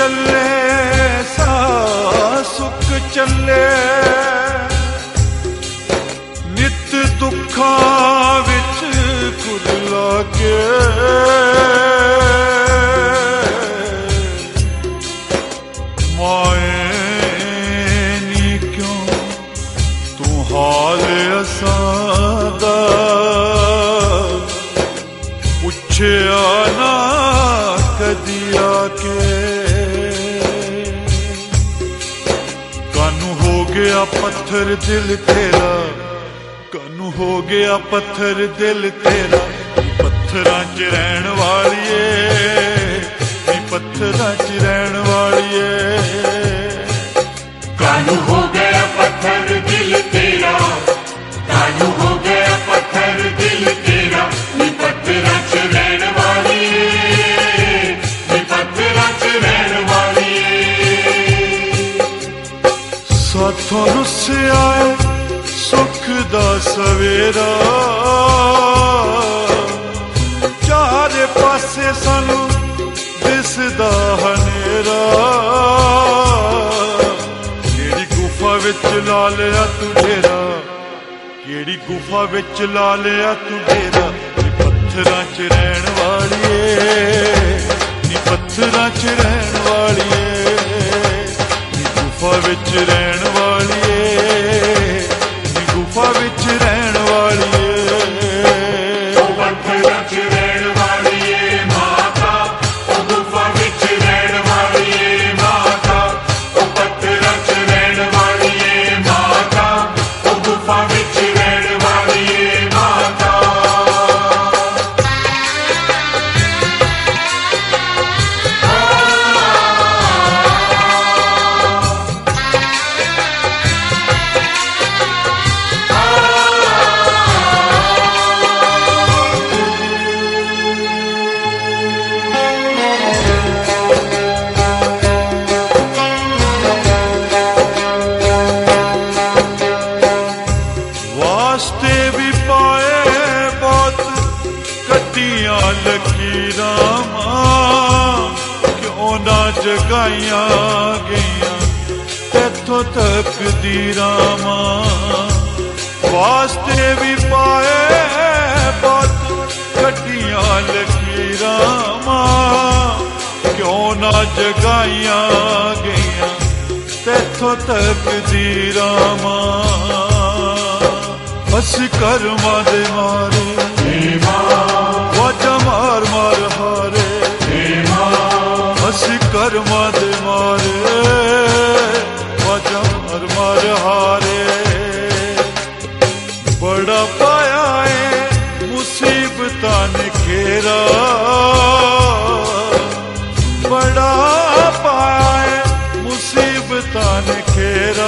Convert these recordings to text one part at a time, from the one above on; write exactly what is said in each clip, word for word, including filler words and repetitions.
ਚੱਲੇ ਸਾ ਸੁਖ ਚੱਲੇ ਨਿਤ ਦੁੱਖਾਂ ਵਿੱਚ ਕੁਰਲਾ ਕੇ ਮਾਏ ਨੀ ਕਿਉਂ ਤੂੰ ਹਾਲ ਅਸਾਂ ਦਾ ਪੁੱਛਿਆ ਨਾ ਕਦੀ ਆ ਕੇ ਕਾਨੂੰ ਹੋ ਗਿਆ ਪੱਥਰ ਦਿਲ ਤੇਰਾ ਕਾਨੂੰ ਹੋ ਗਿਆ ਪੱਥਰ ਦਿਲ ਤੇਰਾ ਪੱਥਰਾਂ 'ਚ ਰਹਿਣ ਵਾਲੀਏ ਨੀ ਪੱਥਰਾਂ 'ਚ ਰਹਿਣ ਵਾਲੀਏ ਕਾਨੂੰ ਹੋ ਗਿਆ ਪੱਥਰ ਦਿਲ ਤੇਰਾ ਕਾਨੂੰ ਹੋ ਗਿਆ ਪੱਥਰ ਦਿਲ ਤੇਰਾ ਨੀ ਪੱਥਰਾਂ 'ਚ ਰਹਿਣ ਵਾਲੀਏ ਨੀ ਪੱਥਰਾਂ 'ਚ ਰਹਿਣ ਵਾਲੀਏ ਸਾਥੋਂ ਰੁੱਸਿਆ ਏ ਸੁੱਖ ਦਾ ਸਵੇਰਾ ਚਾਰੇ ਪਾਸੇ ਸਾਨੂੰ ਦਿਸਦਾ ਹਨੇਰਾ ਕਿਹੜੀ ਗੁਫਾ ਵਿੱਚ ਲਾ ਲਿਆ ਤੂੰ ਡੇਰਾ ਕਿਹੜੀ ਗੁਫਾ ਵਿੱਚ ਲਾ ਲਿਆ ਤੂੰ ਡੇਰਾ ਨੀ ਪੱਥਰਾਂ 'ਚ ਰਹਿਣ ਵਾਲੀਏ ਨੀ ਪੱਥਰਾਂ 'ਚ ਰਹਿਣ ਵਾਲੀਏ ਨੀ ਗੁਫਾ ਵਿੱਚ ਰਹਿਣ ਵਾਲੀਏ ਨੀ ਗੁਫਾ ਵਿੱਚ ਰਹਿਣ ਵਾਲੀਏ ਉਹ ਪੱਥਰਾਂ 'ਚ ਰਹਿਣ ਵਾਲੀਏ ਮਾਤਾ ਉਹ ਗੁਫਾ ਵਿੱਚ ਰਹਿਣ ਵਾਲੀਏ ਮਾਤਾ ਉਹ ਪੱਥਰਾਂ 'ਚ ਰਹਿਣ ਵਾਲੀਏ ਮਾਤਾ ਉਹ ਗੁਫਾ ਵਿੱਚ ਰਹਿਣ ਵਾਲੀਏ ਮਾਤਾ ਵਾਸਤੇ ਵੀ ਪਾਏ ਬਹੁਤ ਕੱਟੀਆਂ ਲਕੀਰਾਂ ਮਾਂ ਕਿਉਂ ਨਾ ਜਗਾਈਆਂ ਗਈਆਂ ਤੇਥੋਂ ਤਕਦੀਰਾਂ ਮਾਂ ਵਾਸਤੇ ਵੀ ਪਾਏ ਬਹੁਤ ਕੱਟੀਆਂ ਲਕੀਰਾਂ ਮਾਂ ਕਿਉਂ ਨਾ ਜਗਾਈਆਂ ਗਈਆਂ ਤੇਥੋਂ ਤਕਦੀਰਾਂ ਮਾਂ ਅਸੀਂ ਕਰਮਾਂ ਦੇ ਮਾਰੇ ਵਾਜਾਂ ਮਾਰ ਮਾਰ ਹਾਰੇ ਅਸੀਂ ਕਰਮਾਂ ਦੇ ਮਾਰੇ ਵਾਜਾਂ ਮਾਰ ਮਾਰ ਹਾਰੇ ਬੜਾ ਪਾਇਆ ਏ ਮੁਸੀਬਤਾਂ ਨੇ ਘੇਰਾ ਬੜਾ ਪਾਇਆ ਏ ਮੁਸੀਬਤਾਂ ਨੇ ਘੇਰਾ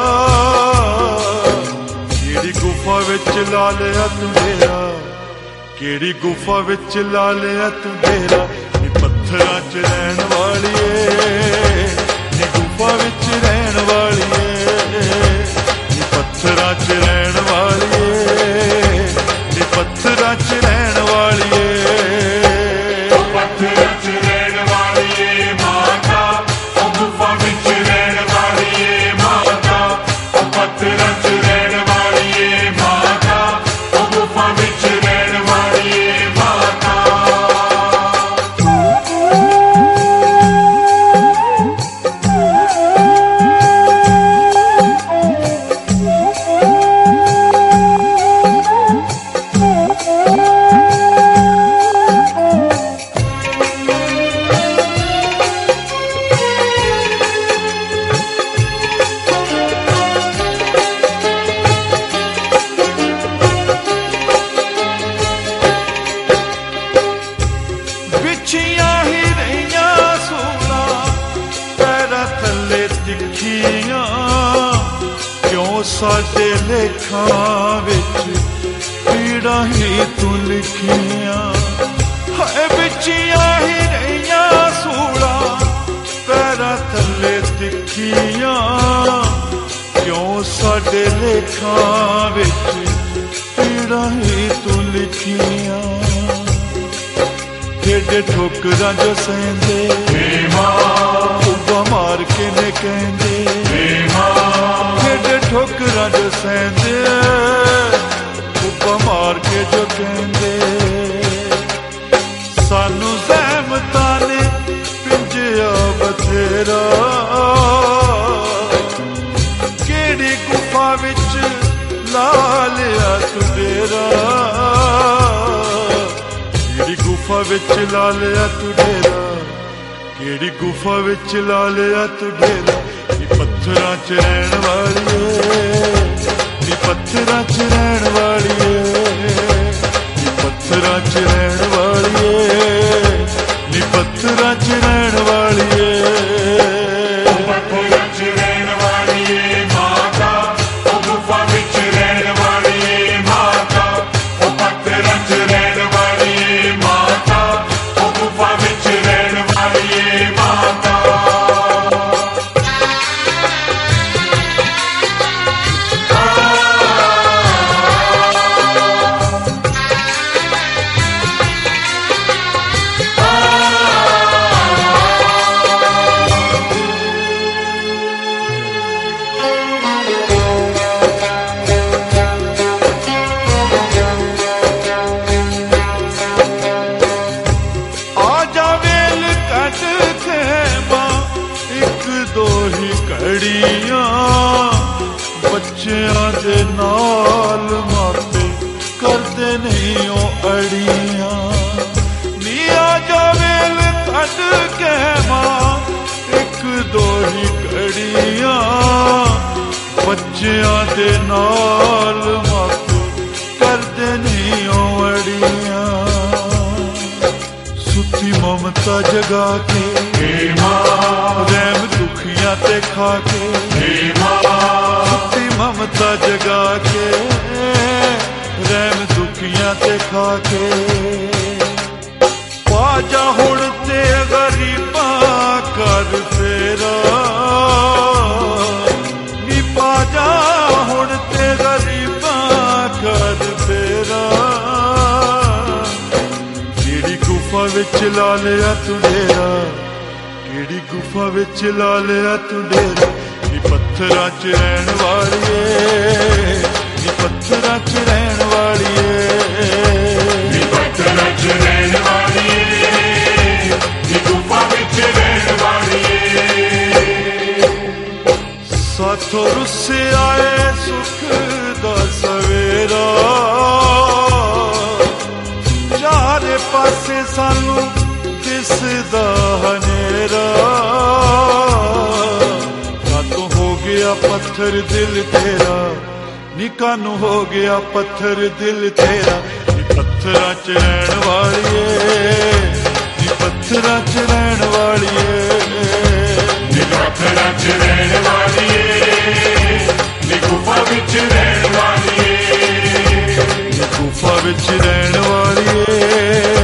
ਕਿਹੜੀ ਗੁਫਾ ਵਿੱਚ ਲਾ ਲਿਆ ਤੂੰ ਡੇਰਾ ਕਿਹੜੀ ਗੁਫਾ ਵਿੱਚ ਲਾ ਲਿਆ ਤੂੰ ਡੇਰਾ ਨੀ ਪੱਥਰਾਂ 'ਚ ਰਹਿਣ ਵਾਲੀਏ ਨੀ ਗੁਫਾ ਵਿੱਚ ਰਹਿਣ ਵਾਲੀਏ ਨੀ ਪੱਥਰਾਂ 'ਚ ਰਹਿਣ ਵਾਲੀਏ ਨੀ ਪੱਥਰਾਂ 'ਚ ਰਹਿਣ ਵਾਲੀਏ ਉਹ ਪੱਥਰਾਂ 'ਚ ਰਹਿਣ ਵਾਲੀਏ ਮਾਤਾ ਉਹ ਗੁਫਾ ਵਿੱਚ ਰਹਿਣ ਵਾਲੀਏ ਮਾਤਾ ਉਹ ਪੱਥਰਾਂ 'ਚ ਰਹਿਣ ਵਾਲੀਏ ਮਾਤਾ ਉਹ ਗੁਫਾ ਵਿੱਚ ਰਹਿਣ ਵਾਲੀਏ ਮਾਤਾ ਵਿਛੀਆਂ ਹੀ ਰਹੀਆਂ ਸੂਲਾਂ ਪੈਰਾਂ ਥੱਲੇ ਤਿੱਖੀਆਂ ਕਿਉਂ ਸਾਡੇ ਲੇਖਾਂ ਵਿੱਚ ਪੀੜਾਂ ਹੀ ਤੂੰ ਲਿਖੀਆਂ ਹਾਏ ਵਿਛੀਆਂ ਹੀ ਰਹੀਆਂ ਸੂਲਾਂ ਪੈਰਾਂ ਥੱਲੇ ਤਿੱਖੀਆਂ ਕਿਉਂ ਸਾਡੇ ਲੇਖਾਂ ਵਿੱਚ ਪੀੜਾਂ ਹੀ ਤੂੰ ਲਿਖੀਆਂ ਏਡੇ ਠੋਕਰਾਂ ਜੋ ਸਹਿੰਦੇ ਕੁੱਬਾ ਮਾਰ ਕੇ ਨੇ ਕਹਿੰਦੇ ਜਿਹੜੇ ਠੋਕਰਾਂ ਜੋ ਸਹਿੰਦੇ ਕੁੱਬਾ ਮਾਰ ਕੇ ਜੋ ਕਹਿੰਦੇ ਸਾਨੂੰ ਜ਼ਹਿਮਤਾਂ ਨੇ ਪਿੰਜਿਆ ਬਥੇਰਾ ਕਿਹੜੀ ਗੁਫਾ ਵਿੱਚ ਲਾ ਲਿਆ ਤੂੰ ਡੇਰਾ ਕਿਹੜੀ ਗੁਫਾ ਵਿੱਚ ਲਾ ਲਿਆ ਤੂੰ ਡੇਰਾ ਕਿਹੜੀ ਗੁਫਾ ਵਿੱਚ ਲਾ ਲਿਆ ਤੂੰ ਡੇਰਾ ਨੀ ਪੱਥਰਾਂ 'ਚ ਰਹਿਣ ਵਾਲੀਏ ਨੀ ਪੱਥਰਾਂ 'ਚ ਰਹਿਣ ਵਾਲੀਏ ਨੀ ਪੱਥਰਾਂ 'ਚ ਰਹਿਣ ਵਾਲੀਏ ਨੀ ਪੱਥਰਾਂ 'ਚ ਰਹਿਣ ਵਾਲੀਏ ਪੱਥਰਾਂ 'ਚ ਰਹਿਣ ਵਾਲੀਏ ਮਾਤਾ ਉਹ ਗੁਫਾ ਵਿੱਚ ਰਹਿਣ ਵਾਲੀਏ ਮਾਤਾ ਉਹ ਪੱਥਰਾਂ 'ਚ ਰਹਿਣ ਵਾਲੀਏ ਮਾਤਾ ਉਹ ਗੁਫਾ ਵਿੱਚ ਰਹਿਣ ਵਾਲੀਏ ਮਾਤਾ ਬੱਚਿਆਂ ਦੇ ਨਾਲ ਮਾਪੇ ਕਰਦੇ ਨਹੀਂ ਉਹ ਅੜੀਆਂ ਨੀ ਆ ਜਾਵੇਲ ਕੱਢ ਕੇ ਮਾਂ ਇੱਕ ਦੋ ਹੀ ਘੜੀਆਂ ਬੱਚਿਆਂ ਦੇ ਨਾਲ ਮਾਪੇ ਕਰਦੇ ਨਹੀਂ ਉਹ ਅੜੀਆਂ ਸੁੱਤੀ ਮਮਤਾ ਜਗਾ ਕੇ ਮਾਂ ਰਹਿਮ ਦੁਖੀਆਂ ਤੇ ਖਾ ਕੇ ਸੁੱਤੀ ਮਮਤਾ ਜਗਾ ਕੇ ਰਹਿਮ ਦੁਖੀਆਂ ਤੇ ਖਾ ਕੇ ਪਾ ਜਾ ਹੁਣ ਤੇ ਗਰੀਬਾਂ ਕਰ ਫੇਰਾ ਨੀ ਪਾ ਜਾ ਹੁਣ ਤੇ ਗਰੀਬਾਂ ਕਰ ਫੇਰਾ ਕਿਹੜੀ ਗੁਫਾ ਵਿੱਚ ਲਾ ਲਿਆ ਤੂੰ ਡੇਰਾ ਕਿਹੜੀ ਗੁਫਾ ਵਿੱਚ ਲਾ ਲਿਆ ਤੂੰ ਡੇਰਾ ਨੀ ਪੱਥਰਾਂ 'ਚ ਰਹਿਣ ਵਾਲੀਏ ਨੀ ਪੱਥਰਾਂ 'ਚ ਰਹਿਣ ਵਾਲੀਏ ਨੀ ਪੱਥਰਾਂ 'ਚ ਰਹਿਣ ਵਾਲੀਏ ਨੀ ਗੁਫਾ ਵਿੱਚ ਰਹਿਣ ਵਾਲੀਏ ਸਾਥੋਂ ਰੁੱਸੇ ਆਏ ਸੁੱਖ ਦਾ ਸਵੇਰਾ ਚਾਰੇ ਪਾਸੇ ਸਾਨੂੰ ਦਿਸਦਾ ਹਨੇਰਾ ਕਾਤੋਂ ਹੋ ਗਿਆ ਪੱਥਰ ਦਿਲ ਤੇਰਾ ਨੀ ਕਾਨੂੰ ਹੋ ਗਿਆ ਪੱਥਰ ਦਿਲ ਤੇਰਾ ਨੀ ਪੱਥਰਾਂ 'ਚ ਰਹਿਣ ਵਾਲੀਏ ਨੀ ਪੱਥਰਾਂ 'ਚ ਰਹਿਣ ਵਾਲੀਏ ਨੀ ਪੱਥਰਾਂ 'ਚ ਰਹਿਣ ਵਾਲੀਏ ਨੀ ਗੁਫਾ ਵਿੱਚ ਰਹਿਣ ਵਾਲੀਏ ਨੀ ਗੁਫਾ ਵਿੱਚ ਰਹਿਣ ਵਾਲੀਏ